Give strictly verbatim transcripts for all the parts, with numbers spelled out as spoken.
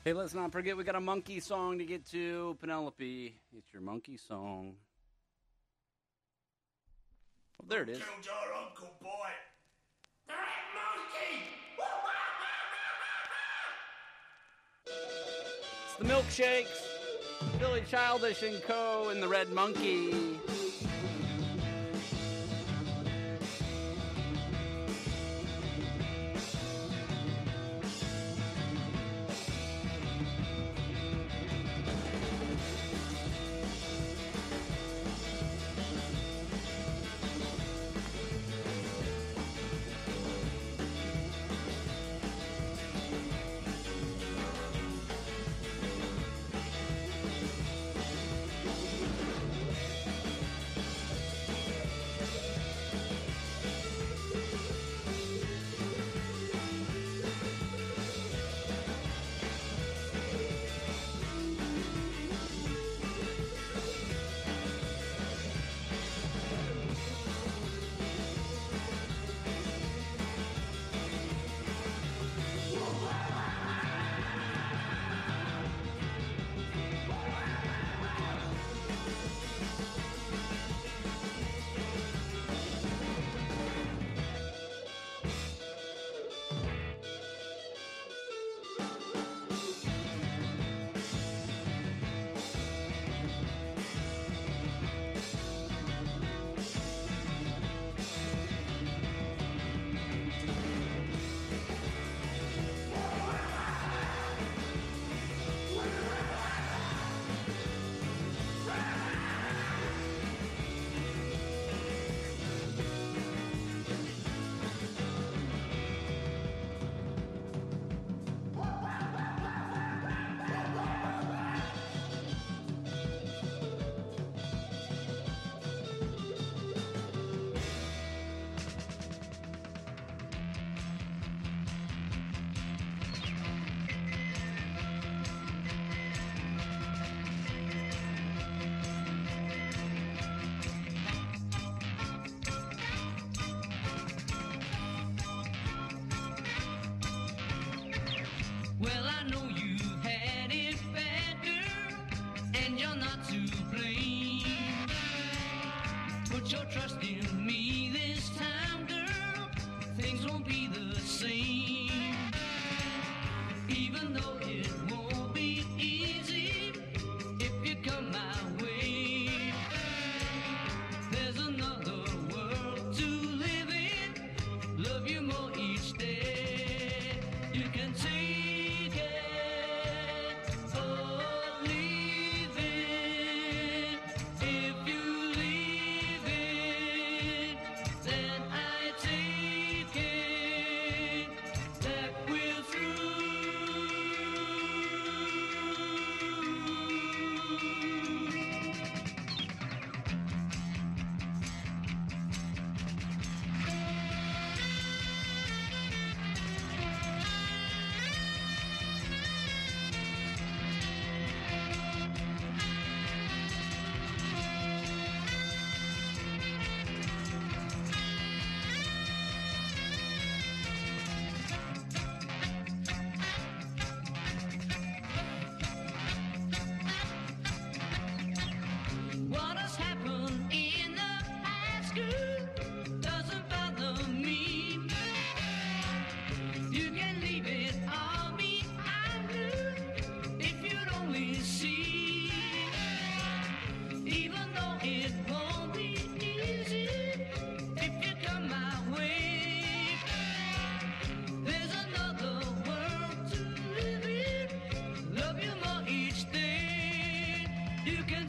Hey, let's not forget we got a monkey song to get to. Penelope, it's your monkey song. Oh, there it is. Killed your uncle, boy. That monkey! It's the Milkshakes, Billy Childish and Co. and the Red Monkey. Well, I know you had it bad, girl, and you're not to blame. Put your trust in me this time, girl, things won't be the same. Even though it won't be easy if you come my way. There's another world to live in, love you more each day. You can take what has happened in the past, girl, doesn't bother me. You can leave it all behind, girl, if you'd only see. Even though it won't be easy if you come my way. There's another world to live in, love you more each day. You can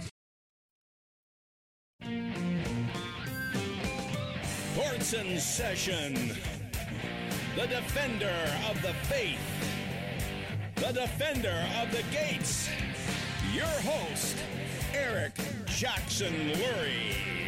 Portson Session, the defender of the faith, the defender of the gates, your host, Eric Jackson Lurie.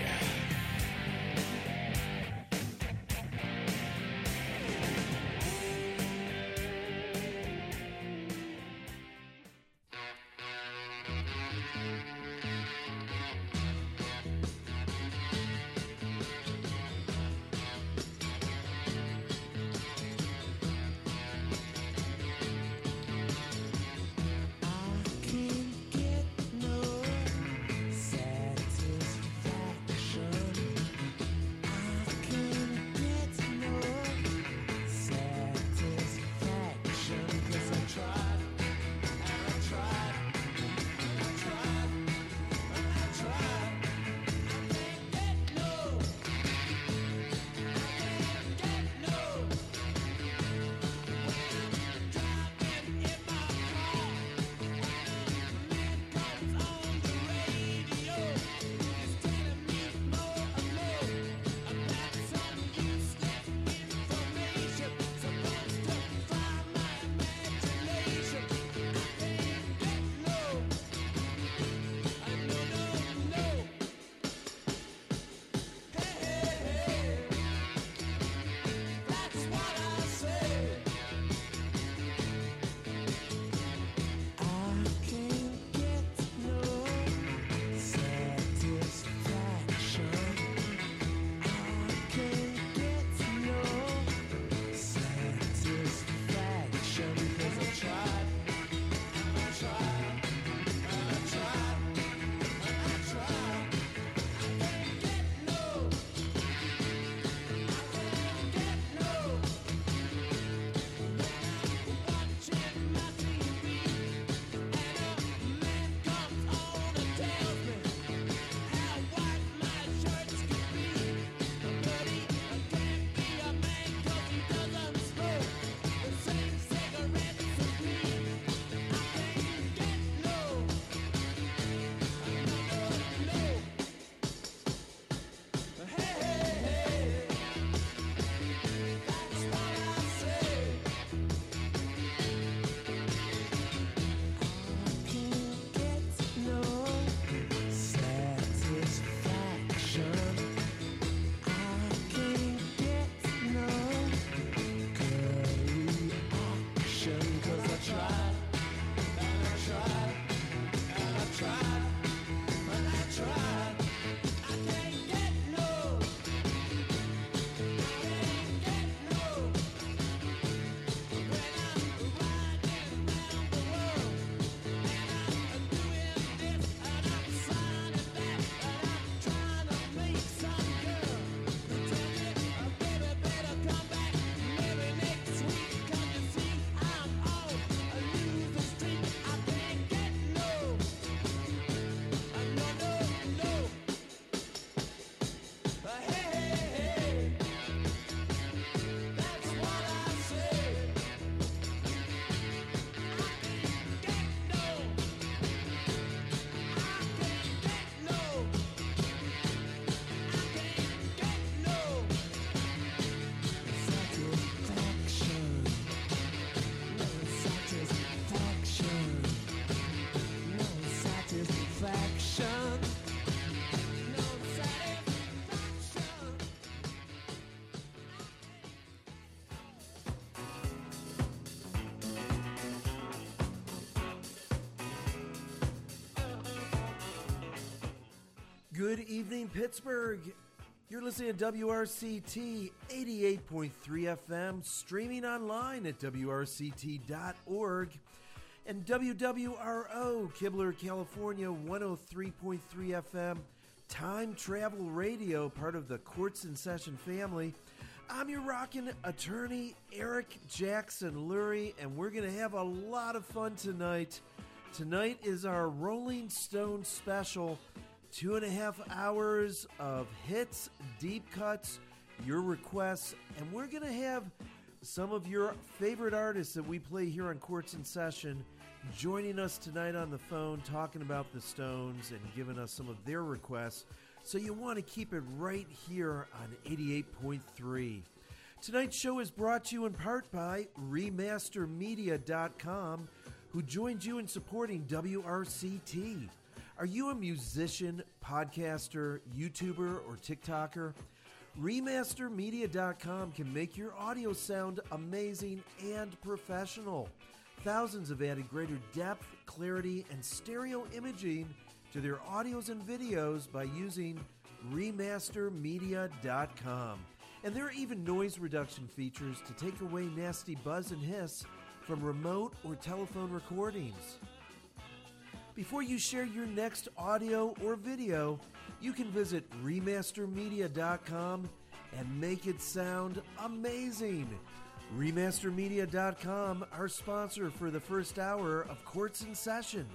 Good evening, Pittsburgh. You're listening to W R C T eighty-eight point three F M, streaming online at W R C T dot org, and W W R O, Kibler, California, one oh three point three F M, Time Travel Radio, part of the Courts in Session family. I'm your rockin' attorney, Eric Jackson Lurie, and we're going to have a lot of fun tonight. Tonight is our Rolling Stone special. Two and a half hours of hits, deep cuts, your requests, and we're going to have some of your favorite artists that we play here on Courts in Session joining us tonight on the phone, talking about the Stones and giving us some of their requests. So you want to keep it right here on eighty-eight point three. Tonight's show is brought to you in part by Remaster Media dot com, who joins you in supporting W R C T. Are you a musician, podcaster, YouTuber, or TikToker? Remaster Media dot com can make your audio sound amazing and professional. Thousands have added greater depth, clarity, and stereo imaging to their audios and videos by using Remaster Media dot com. And there are even noise reduction features to take away nasty buzz and hiss from remote or telephone recordings. Before you share your next audio or video, you can visit Remaster Media dot com and make it sound amazing. Remaster Media dot com, our sponsor for the first hour of Courts in Session.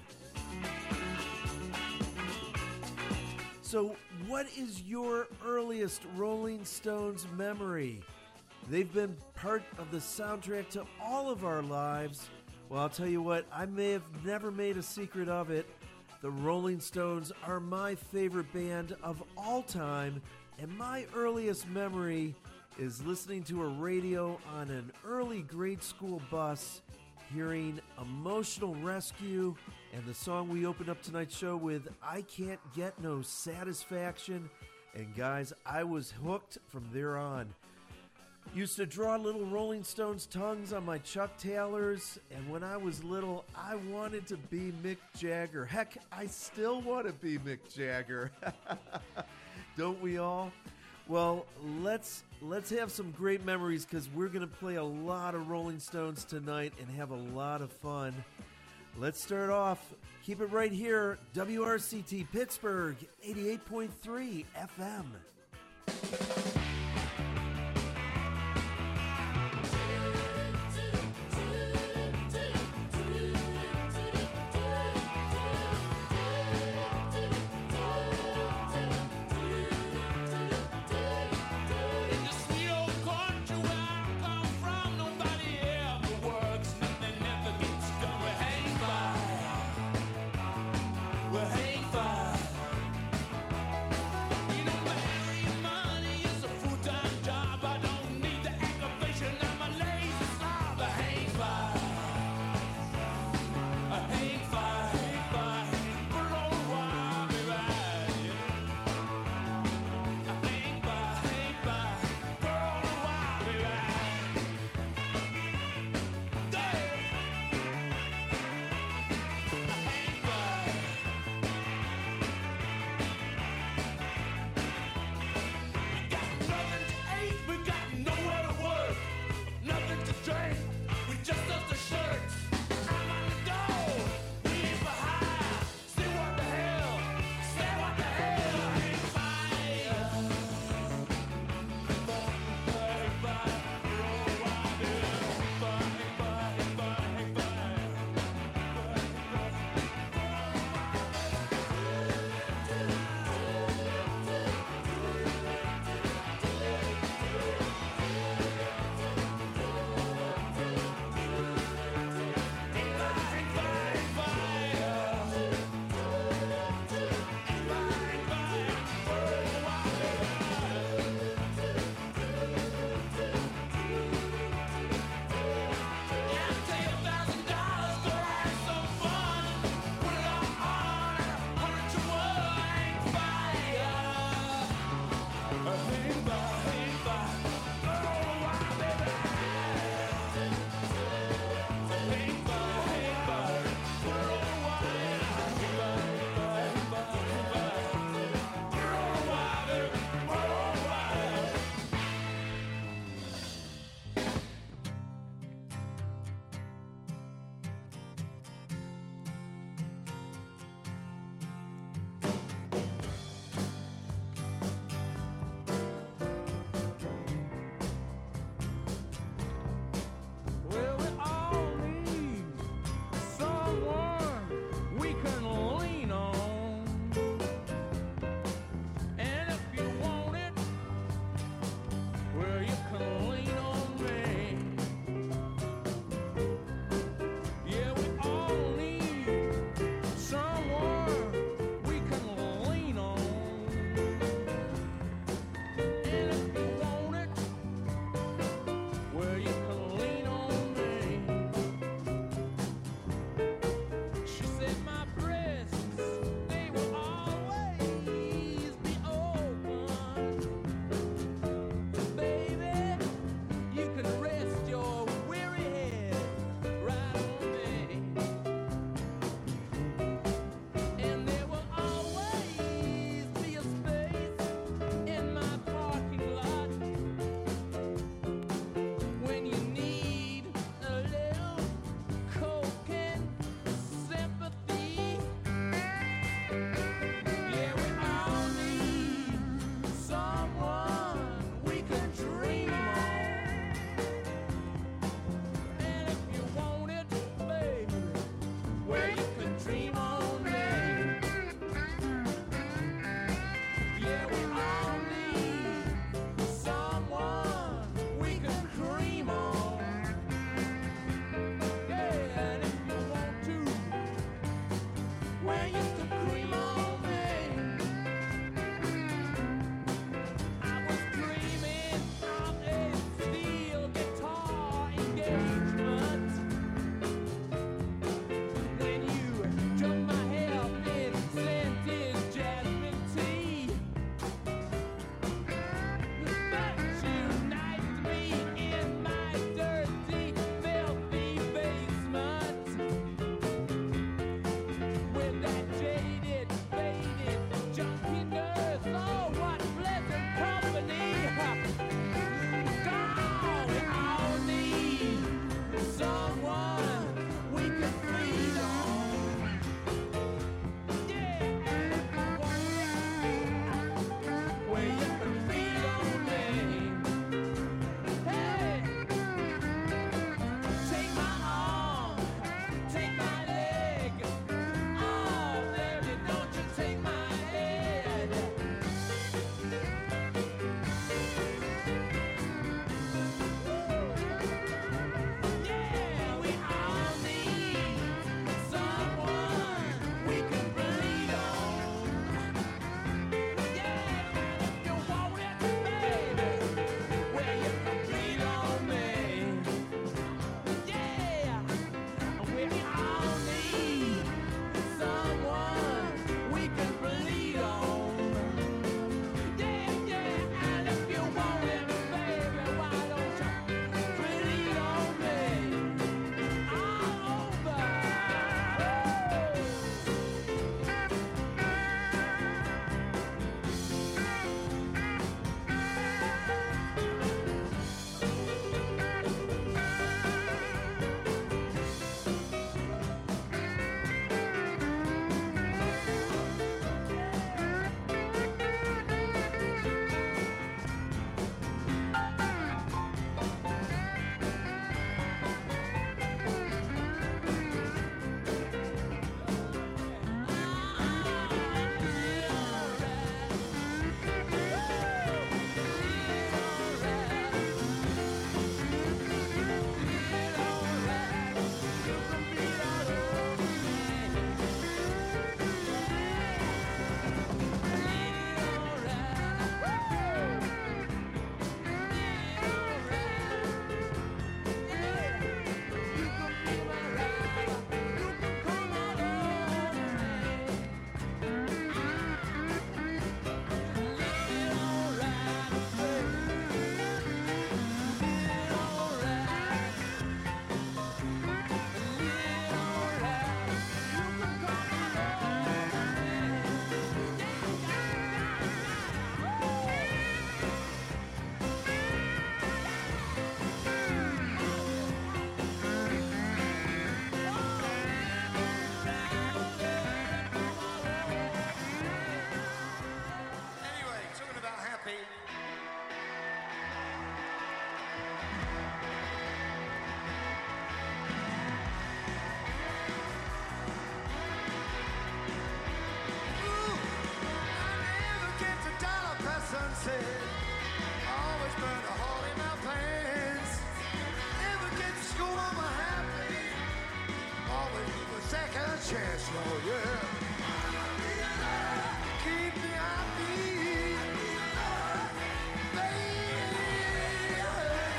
So, what is your earliest Rolling Stones memory? They've been part of the soundtrack to all of our lives. Well, I'll tell you what, I may have never made a secret of it. The Rolling Stones are my favorite band of all time, and my earliest memory is listening to a radio on an early grade school bus, hearing Emotional Rescue, and the song we opened up tonight's show with, I Can't Get No Satisfaction. And guys, I was hooked from there on. Used to draw little Rolling Stones tongues on my Chuck Taylors, and when I was little, I wanted to be Mick Jagger. Heck, I still want to be Mick Jagger. Don't we all? Well, let's let's have some great memories, because we're going to play a lot of Rolling Stones tonight and have a lot of fun. Let's start off. Keep it right here, W R C T Pittsburgh, eighty-eight point three F M. Well, hey, fire. You know, money is a y'all, yeah. Keep me happy, baby.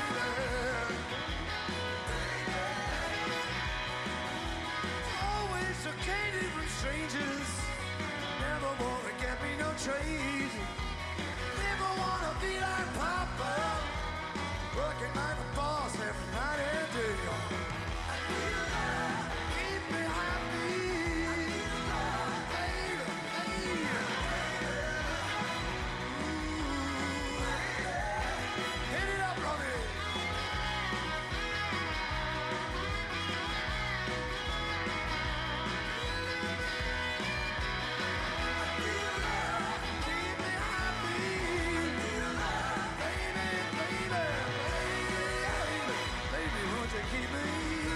Always so candy from strangers. Never wanna get me no trade. Never wanna be like Papa, working like a boss every night and day. Keep me happy, baby, baby. Ooh. Hit it up, Robbie. Keep me happy, baby, baby, baby, baby, won't you keep me?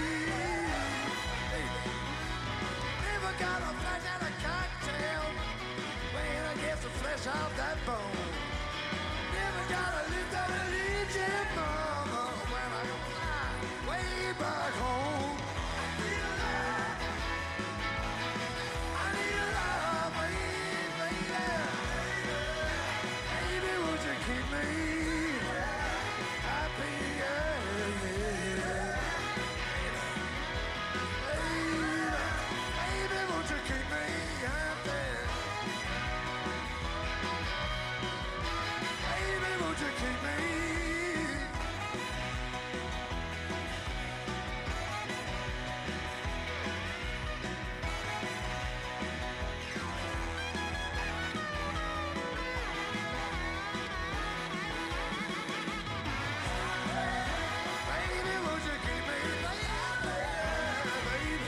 Baby, never got a flash at a cocktail when I get the flesh out that bone. Never got a lift that religion, mama, when I go fly way back home. I need a love, baby, baby. Baby, would you keep me happy? Yeah, yeah. Baby, baby, would you keep me happy? Baby, would you keep me? Baby, would you keep me? Baby, baby.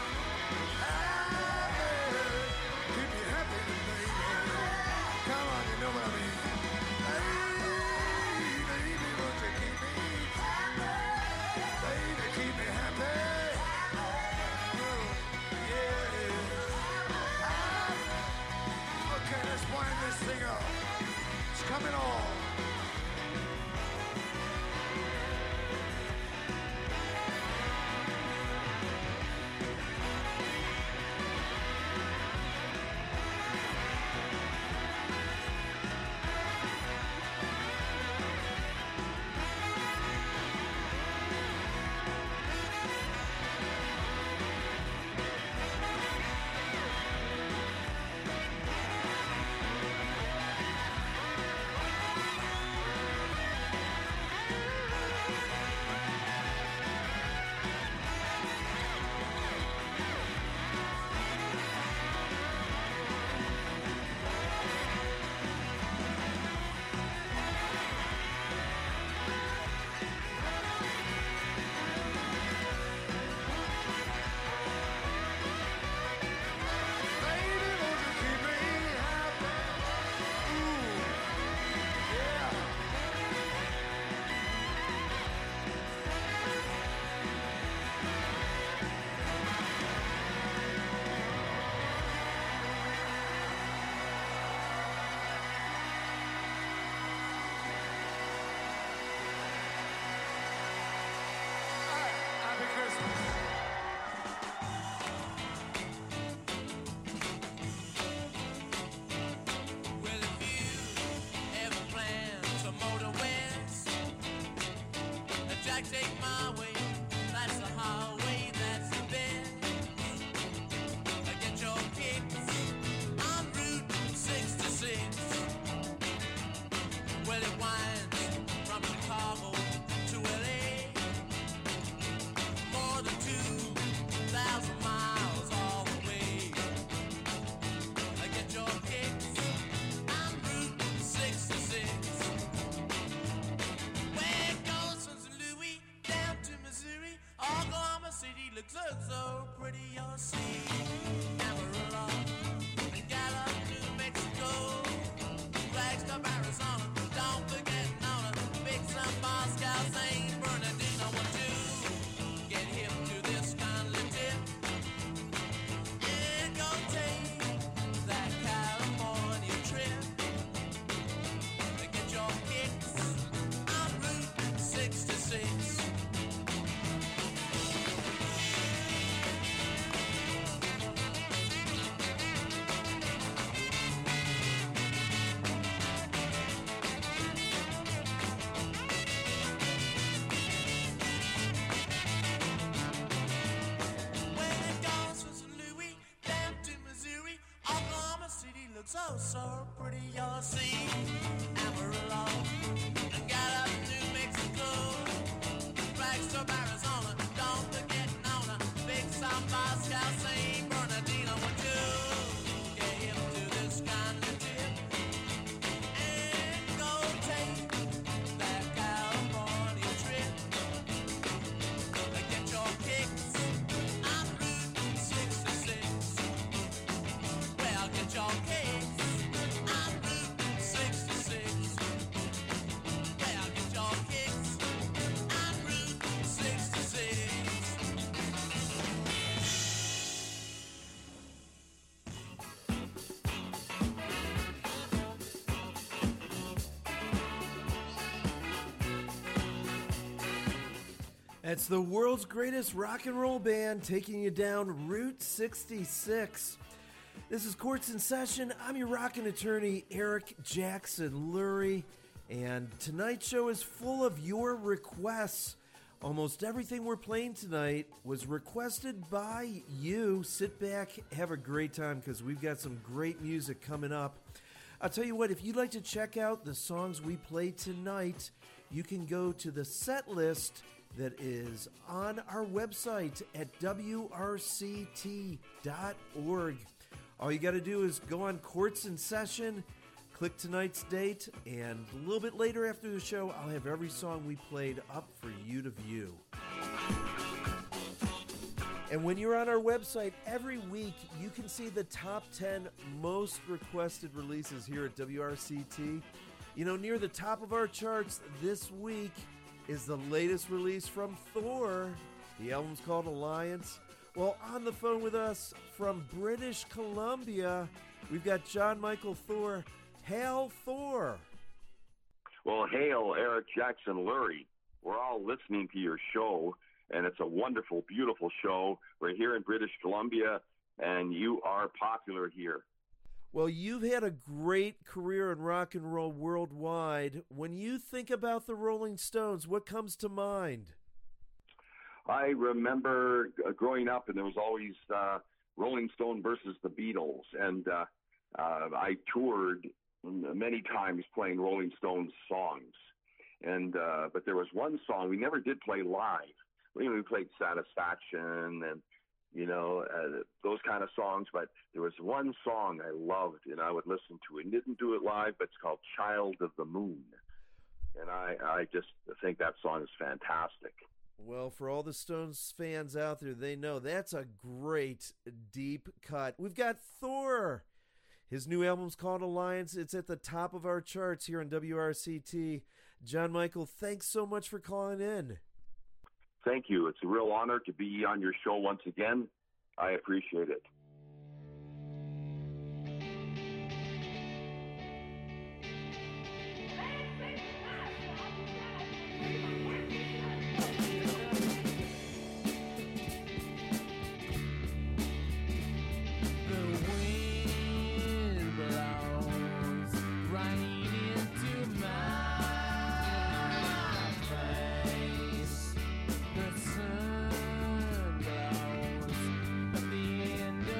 Happy. Keep me happy, baby. Come on, you know what I mean. Baby, baby, would you keep me? Baby, keep me happy. Yeah. Okay, let's wind this thing up. It's coming on. Baby, won't you keep me happy? Ooh, yeah. All right, happy Christmas. Well, if you ever plan to motor west, Jack, take my way. That's the highway, that's the best. Get your kicks on Route sixty-six. Well, it winds from Chicago to L A. More than two thousand miles all the way. Get your kicks on Route sixty-six. Where it goes from Saint Louis down to Missouri, Oklahoma City looks so, so pretty. You'll see Amarillo and Gallup, New Mexico, Flagstaff, Arizona. Don't forget Nona, Big Sun, Moscow, Saint Bernardino. Want to get hip to this kind of tip and go take that California trip. Get your kicks on Route sixty-six. so, so pretty, you'll see. Amarillo, and got up New Mexico, Flagstaff, Arizona, don't forget Nona, Big Samba, Scout, Saint Bernardino, would you get him to this kind of tip and go take that California trip? Get your kicks on Route sixty-six. Well, get your kicks on Route sixty-six. Well, get your kicks on Route sixty-six. It's the world's greatest rock and roll band taking you down Route sixty-six. This is Courts in Session. I'm your rockin' attorney, Eric Jackson Lurie, and tonight's show is full of your requests. Almost everything we're playing tonight was requested by you. Sit back, have a great time, because we've got some great music coming up. I'll tell you what, if you'd like to check out the songs we play tonight, you can go to the set list that is on our website at W R C T dot org. All you got to do is go on Courts in Session, click tonight's date, and a little bit later after the show, I'll have every song we played up for you to view. And when you're on our website, every week you can see the top ten most requested releases here at W R C T. You know, near the top of our charts this week is the latest release from Thor. The album's called Alliance. Well, on the phone with us from British Columbia, we've got John Michael Thor. Hail Thor! Well, hail, Eric Jackson Lurie. We're all listening to your show, and it's a wonderful, beautiful show. We're here in British Columbia, and you are popular here. Well, you've had a great career in rock and roll worldwide. When you think about the Rolling Stones, what comes to mind? I remember uh, growing up, and there was always uh, Rolling Stone versus the Beatles, and uh, uh, I toured many times playing Rolling Stones songs. And uh, but there was one song we never did play live. We, we played Satisfaction and you know, uh, those kind of songs. But there was one song I loved, and I would listen to it. Didn't do it live, but it's called Child of the Moon. And I, I just think that song is fantastic. Well, for all the Stones fans out there, they know that's a great, deep cut. We've got Thor. His new album's called Alliance. It's at the top of our charts here on W R C T. John Michael, thanks so much for calling in. Thank you. It's a real honor to be on your show once again. I appreciate it. The sun glows at the end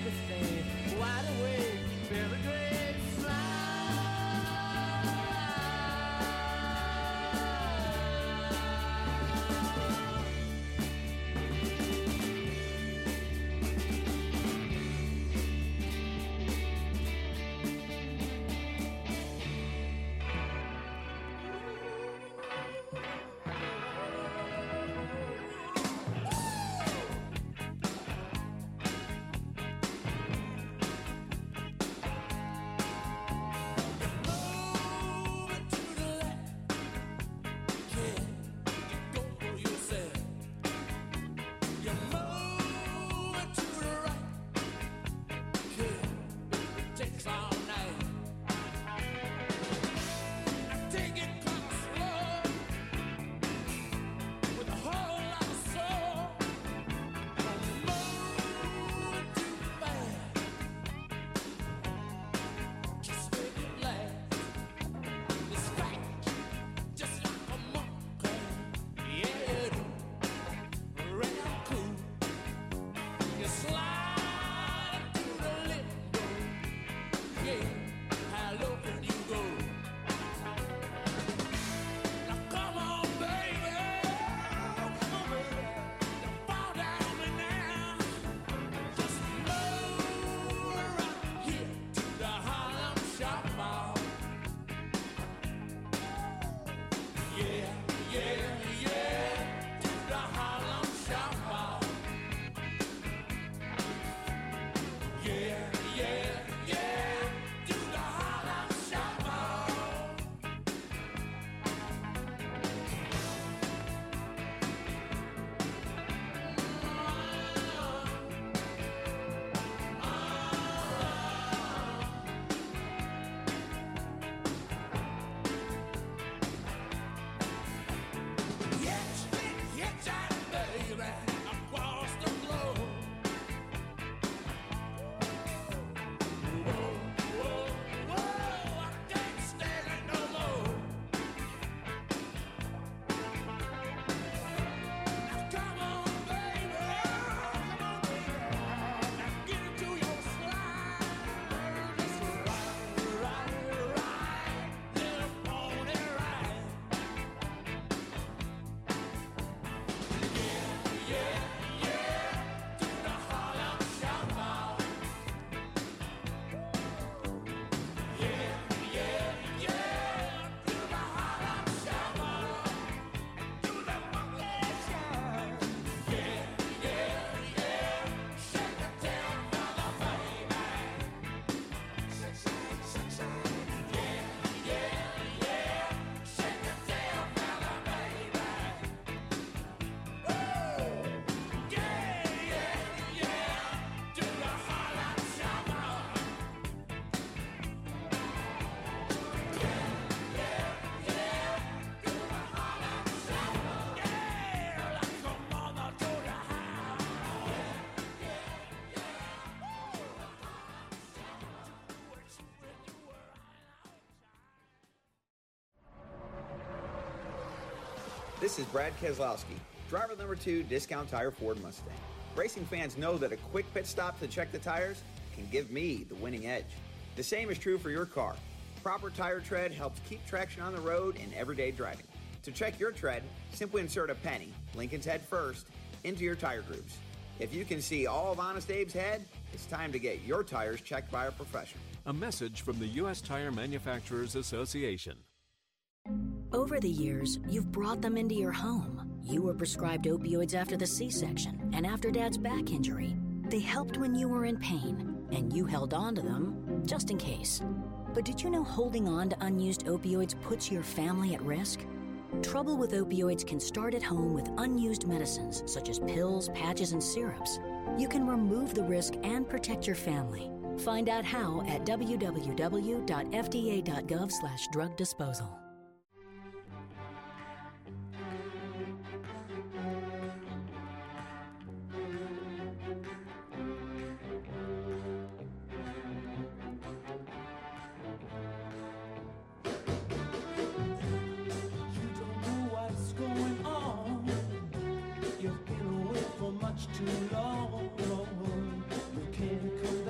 the stand. Wide awake, very great This is Brad Keselowski, driver number two, Discount Tire Ford Mustang. Racing fans know that a quick pit stop to check the tires can give me the winning edge. The same is true for your car. Proper tire tread helps keep traction on the road in everyday driving. To check your tread, simply insert a penny, Lincoln's head first, into your tire grooves. If you can see all of Honest Abe's head, it's time to get your tires checked by a professional. A message from the U S Tire Manufacturers Association. Over the years, you've brought them into your home. You were prescribed opioids after the C-section and after Dad's back injury. They helped when you were in pain, and you held on to them just in case. But did you know holding on to unused opioids puts your family at risk? Trouble with opioids can start at home with unused medicines such as pills, patches, and syrups. You can remove the risk and protect your family. Find out how at w w w dot f d a dot gov slash drug disposal. Too long, you can't come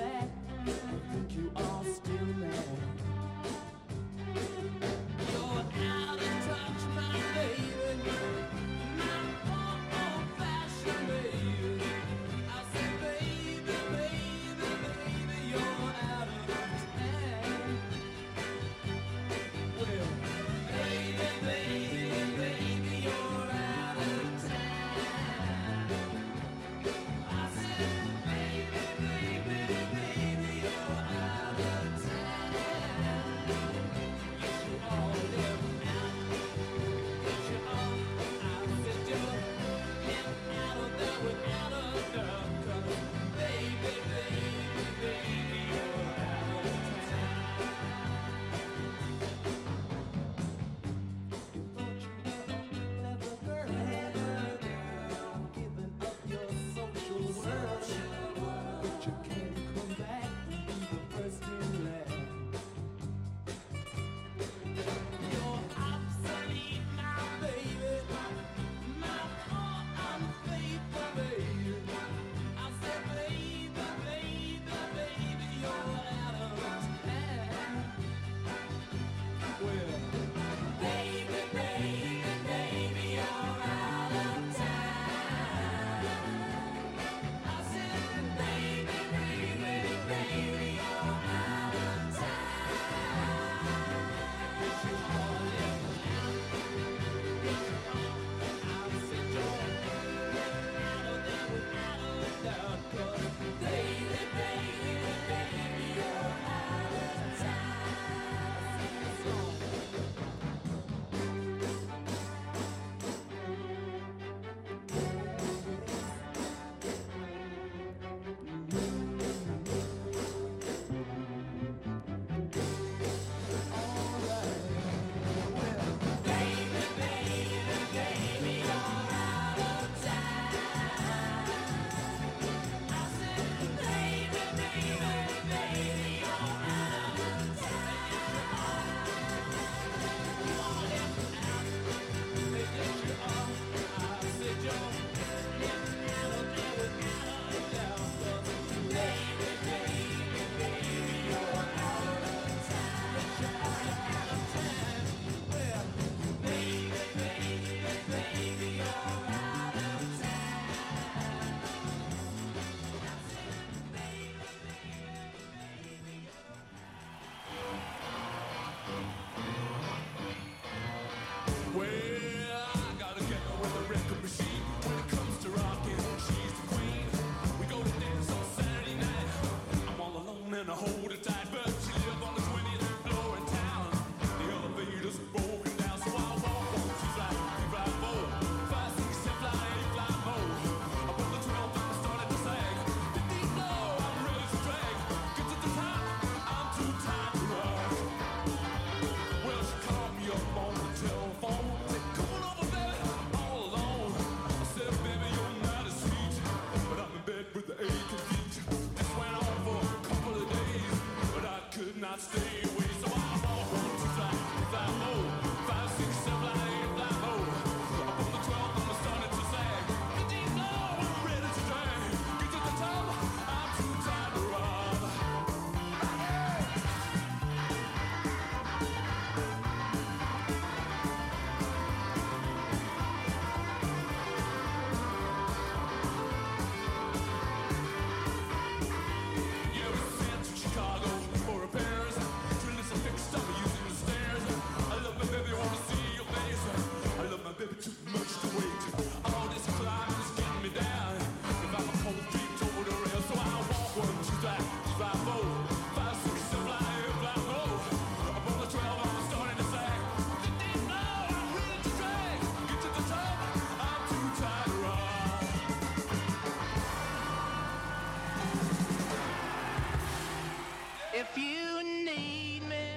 If you need me,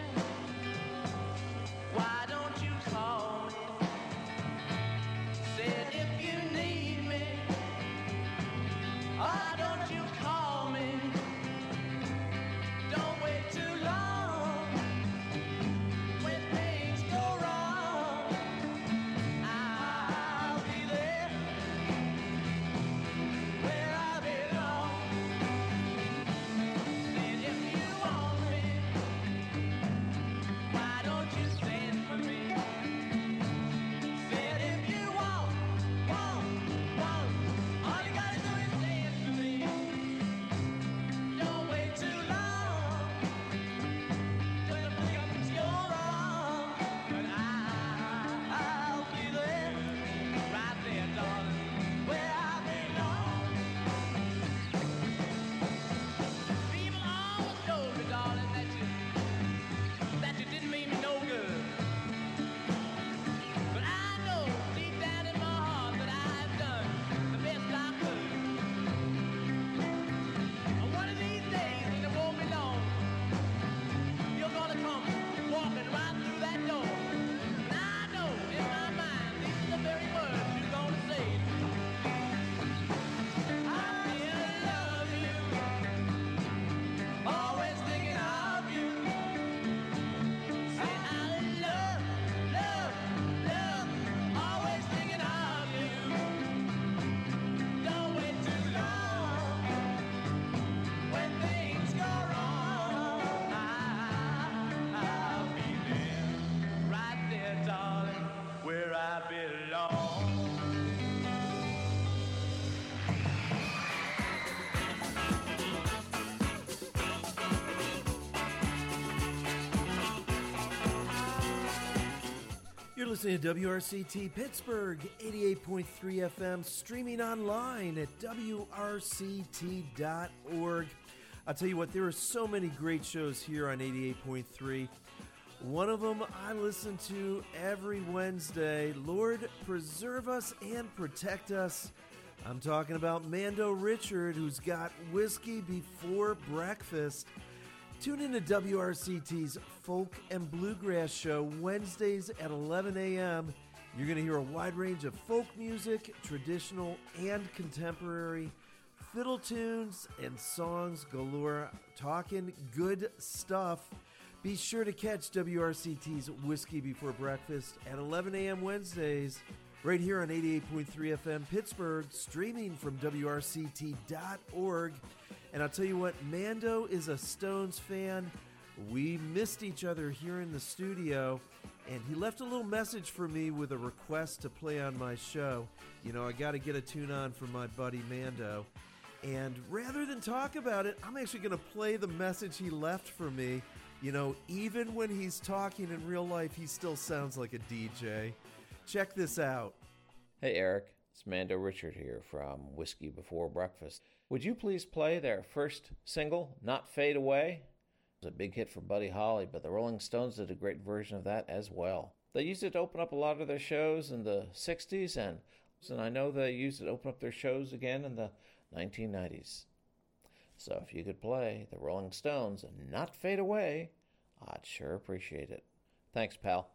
why don't you call me? Said if you need me, why don't you call me? Don't wait too long. When things go wrong, I'll be there where I belong. And if you want me, why don't you stand for me? Said if you want, want, want, all you gotta do is stand for me. Don't wait too long. When the comes your wrong, but I, I'll be there, right there, darling, where I belong. People always told me, darling, that you, that you didn't mean me no good. But I know deep down in my heart that I've done the best I could. And one of these days, and it won't be long, you're gonna come walking right through that door. And I know in my mind these are the very words you're gonna say. I still love you, always thinking of you. Say I love, love, love, always thinking of you. Don't wait too long. When things go wrong, I, I'll be there, right there, darling, where I belong. You're listening to W R C T Pittsburgh, eighty-eight point three F M, streaming online at W R C T dot org. I'll tell you what, there are so many great shows here on eighty-eight point three. One of them I listen to every Wednesday. Lord, preserve us and protect us. I'm talking about Mando Richard, who's got Whiskey Before Breakfast. Tune in to W R C T's Folk and Bluegrass Show Wednesdays at eleven a.m. You're going to hear a wide range of folk music, traditional and contemporary, fiddle tunes, and songs galore, talking good stuff. Be sure to catch W R C T's Whiskey Before Breakfast at eleven a.m. Wednesdays, right here on eighty-eight point three F M Pittsburgh, streaming from W R C T dot org. And I'll tell you what, Mando is a Stones fan. We missed each other here in the studio, and he left a little message for me with a request to play on my show. You know, I got to get a tune on from my buddy Mando. And rather than talk about it, I'm actually going to play the message he left for me. You know, even when he's talking in real life, he still sounds like a D J. Check this out. Hey, Eric. It's Mando Richard here from Whiskey Before Breakfast. Would you please play their first single, Not Fade Away? It was a big hit for Buddy Holly, but the Rolling Stones did a great version of that as well. They used it to open up a lot of their shows in the sixties, and, and I know they used it to open up their shows again in the nineteen nineties. So if you could play the Rolling Stones and Not Fade Away, I'd sure appreciate it. Thanks, pal.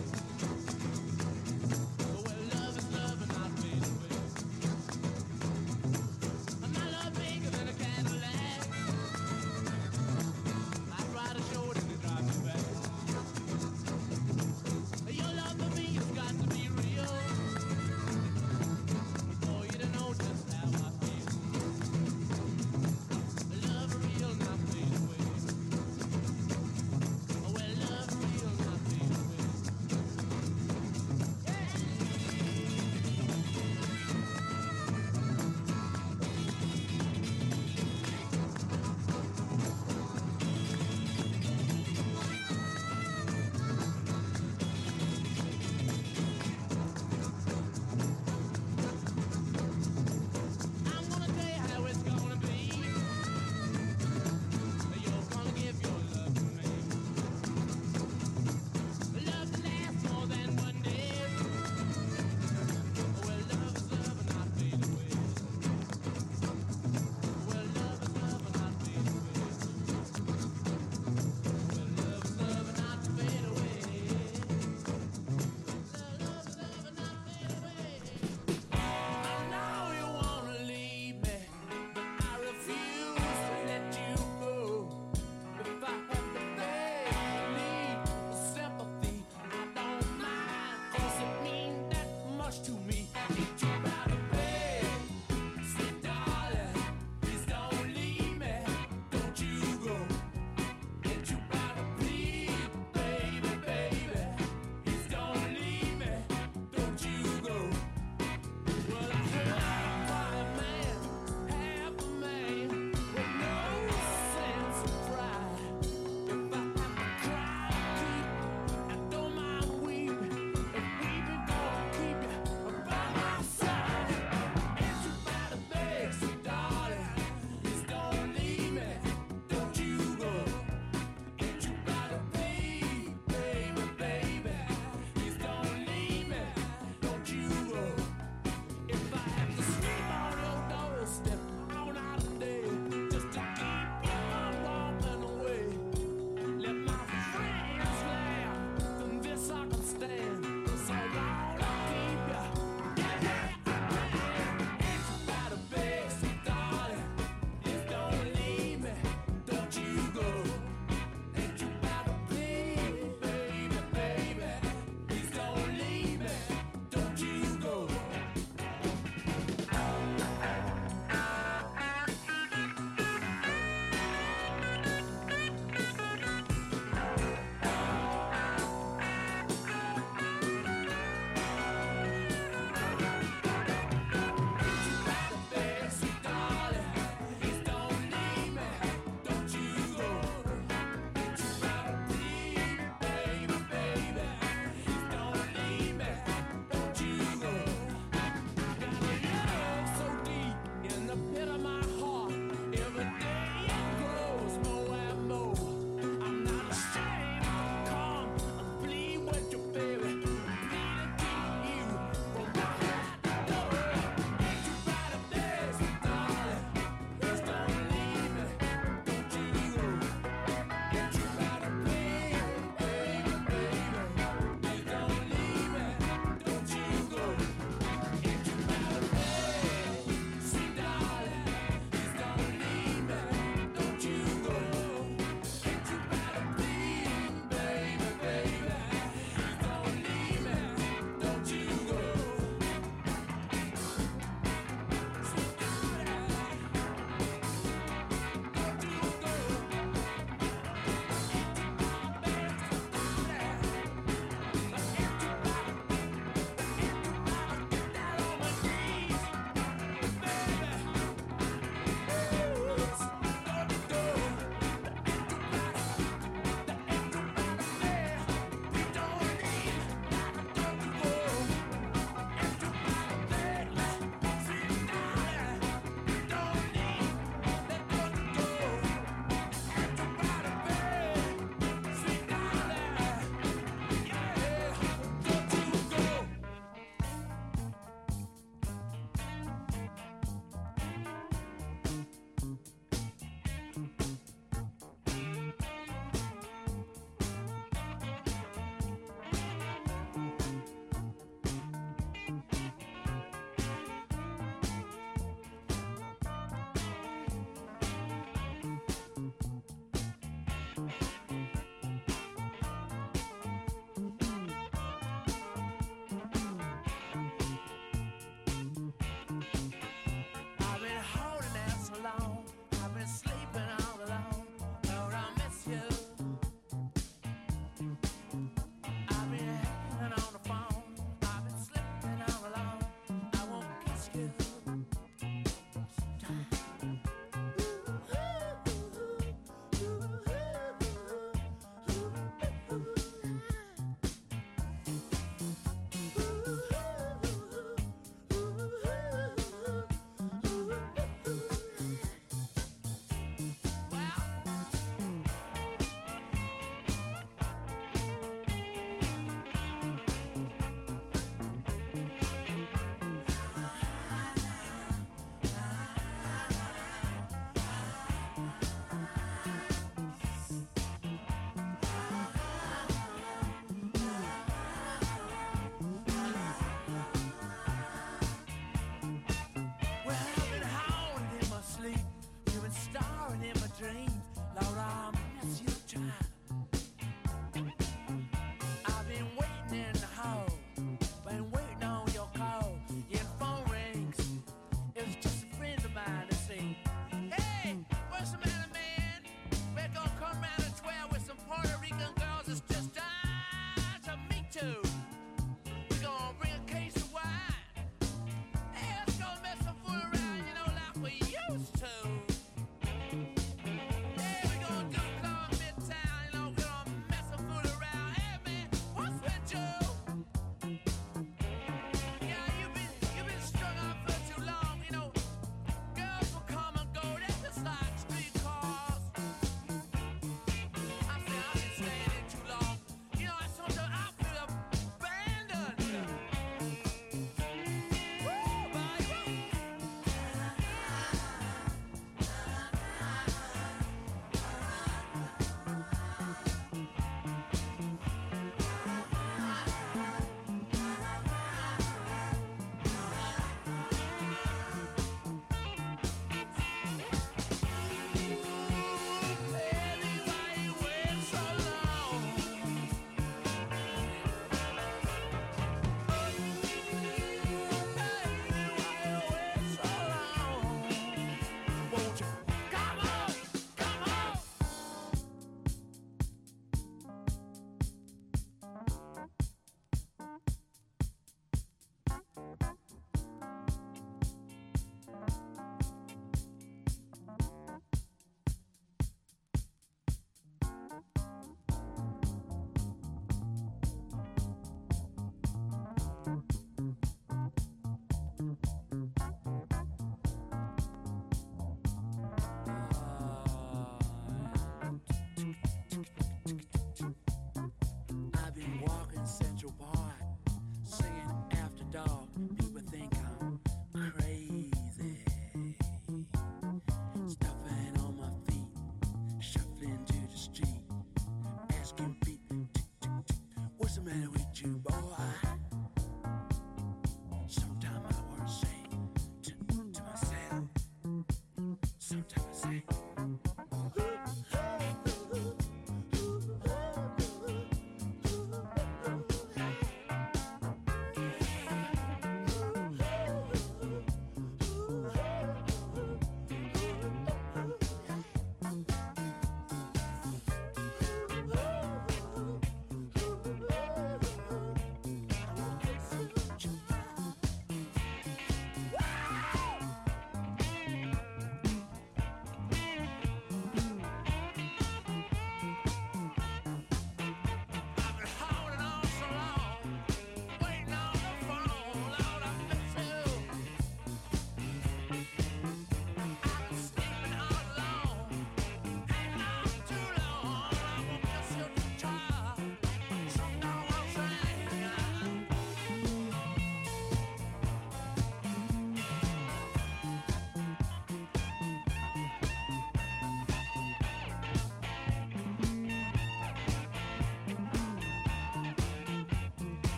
Well, love is love and not fade away.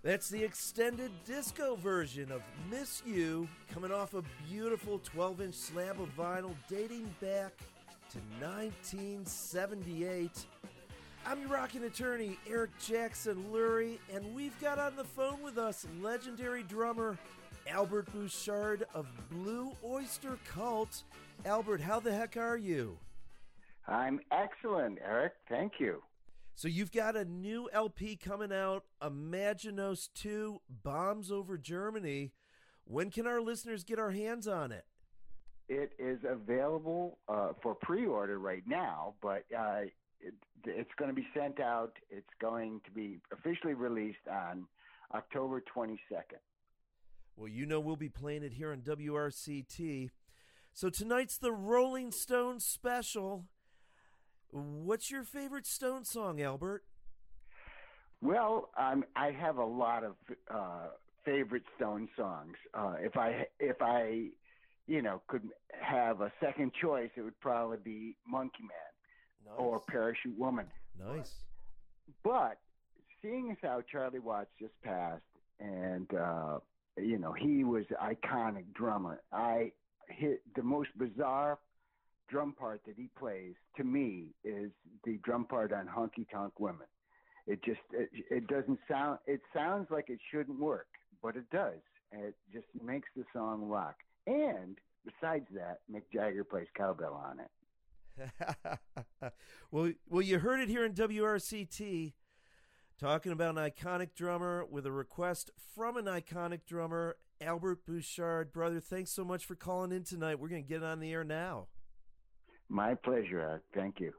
That's the extended disco version of Miss You, coming off a beautiful twelve-inch slab of vinyl dating back to nineteen seventy-eight. I'm your rockin' attorney, Eric Jackson Lurie, and we've got on the phone with us legendary drummer Albert Bouchard of Blue Oyster Cult. Albert, how the heck are you? I'm excellent, Eric. Thank you. So you've got a new L P coming out, Imaginos two, Bombs Over Germany. When can our listeners get our hands on it? It is available uh, for pre-order right now, but uh, it, it's going to be sent out. It's going to be officially released on October twenty-second. Well, you know we'll be playing it here on W R C T. So tonight's the Rolling Stones special. What's your favorite Stone song, Albert? Well, um, I have a lot of uh, favorite Stone songs. Uh, if I, if I, you know, could have a second choice, it would probably be Monkey Man nice. or Parachute Woman. Nice. But seeing as how Charlie Watts just passed, and uh, you know, he was an iconic drummer. I hit the most bizarre drum part that he plays to me is the drum part on Honky Tonk Women. It just it, it doesn't sound it sounds like it shouldn't work, but it does. It just makes the song rock. And besides that, Mick Jagger plays cowbell on it. well, well, you heard it here in W R C T, talking about an iconic drummer with a request from an iconic drummer, Albert Bouchard. Brother, thanks so much for calling in tonight. We're going to get on the air now. My pleasure, Eric. Thank you.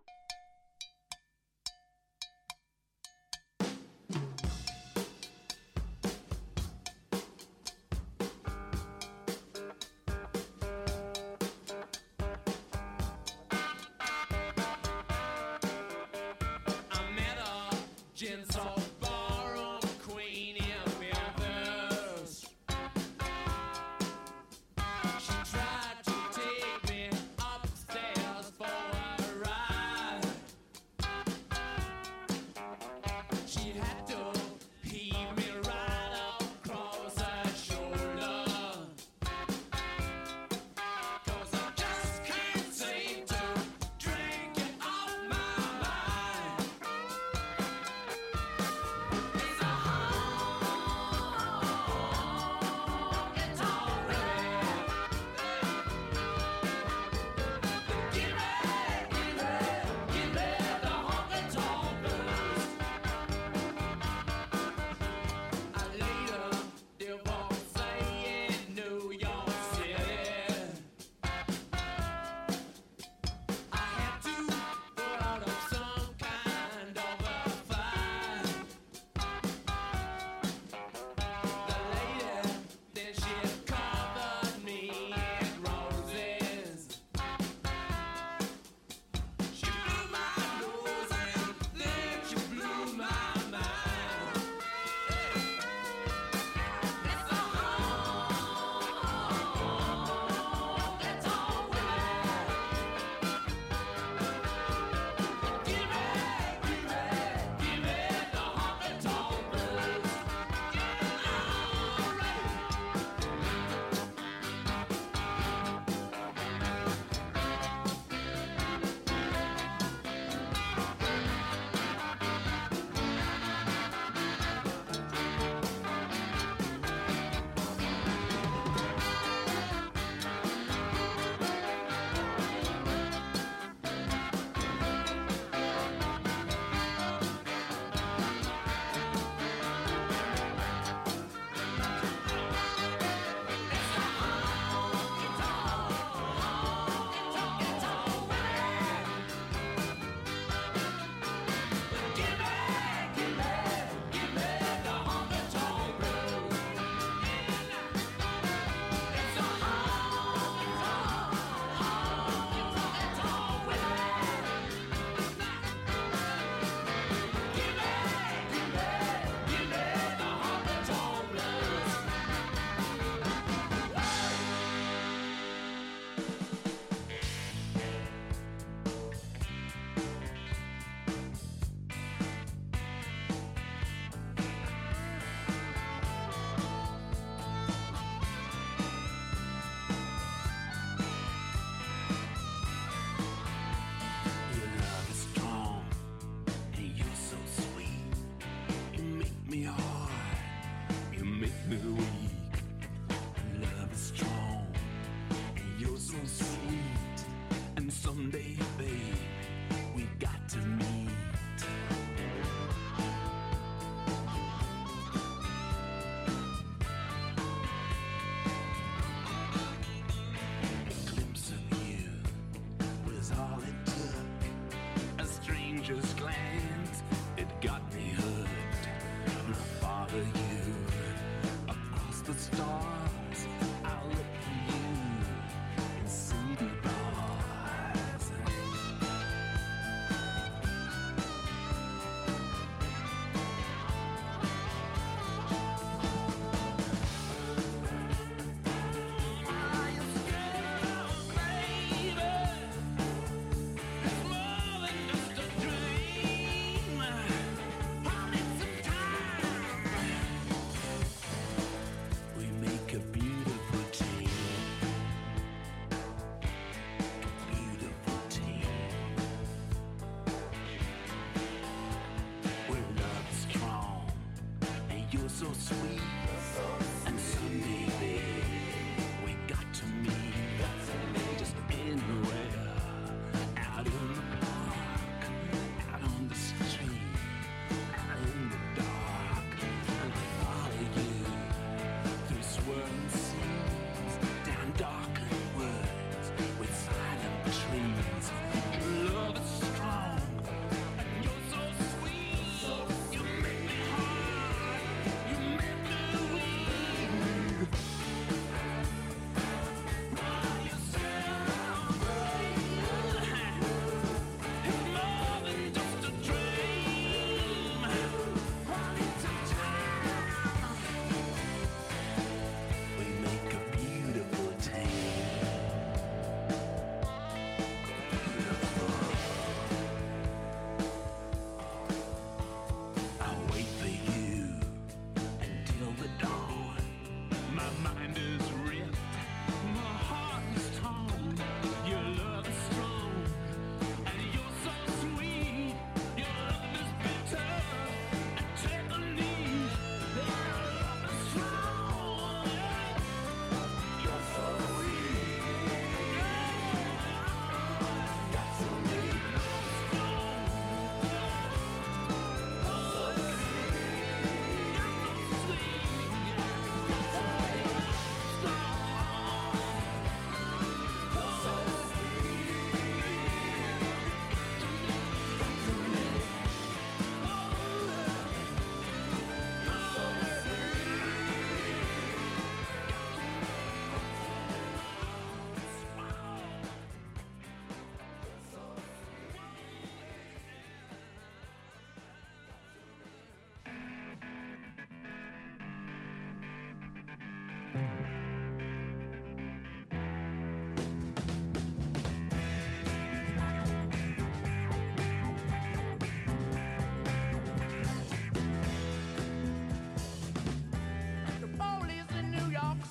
She tried to take me upstairs for a ride.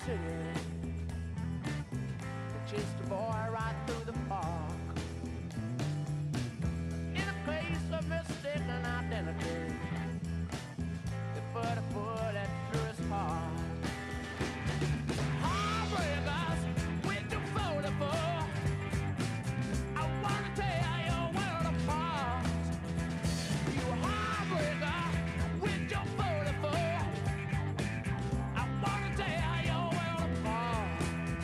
city. They chased a boy right through the park. In a case of mistaken identity, they put a bullet through his heart. Heartbreakers with the forty-four. I wanna tear your world apart. You heartbreaker with your forty-four. I wanna tear your world apart.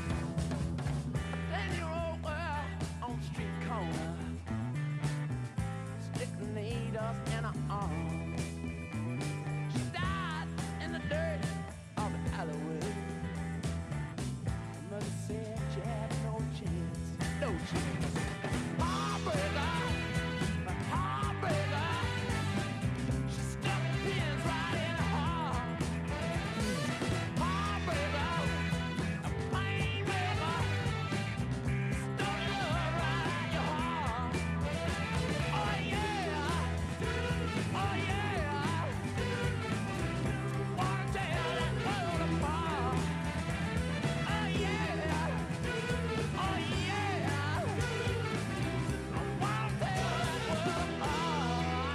Then you roll well on the street corner, sticking needles in her arm. She died in the dirt of the alleyway. Her mother said she had no chance, no chance. Heartbreaker, heartbreaker. She stuck pins right in her heart. Heartbreaker, a pain breaker. Stuck love right in your heart. Oh yeah, oh yeah. Wanna tear that world apart. Oh yeah, oh yeah. I wanna tear that world apart.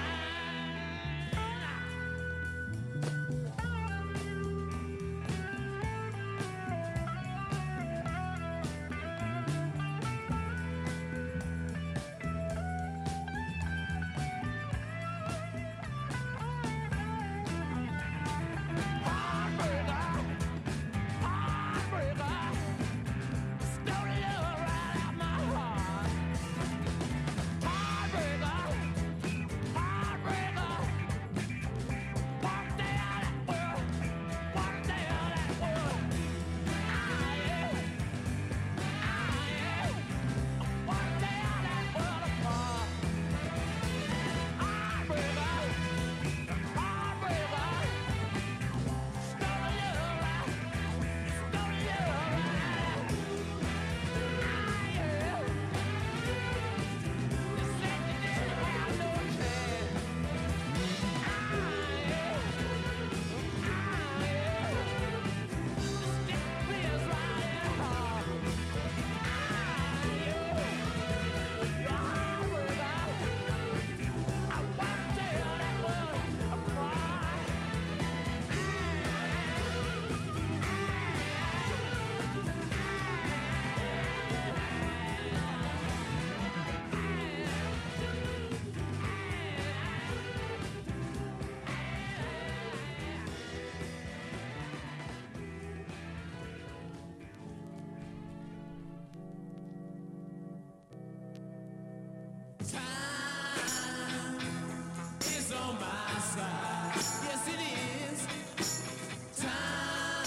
Heartbreaker, heartbreaker. Stole the love right out my heart. Heartbreaker, heartbreaker. Wanna tear that world, wanna tear that world. Ah yeah, ah yeah. Wanna tear that world apart. Heartbreaker, heartbreaker. Stole the love right, stole the love right. Ah yeah. You said you didn't have no chance. Ah yeah, ah yeah. Stick pins right in her heart. Ah yeah. You're heartbreaker. I wanna tear that world apart. Time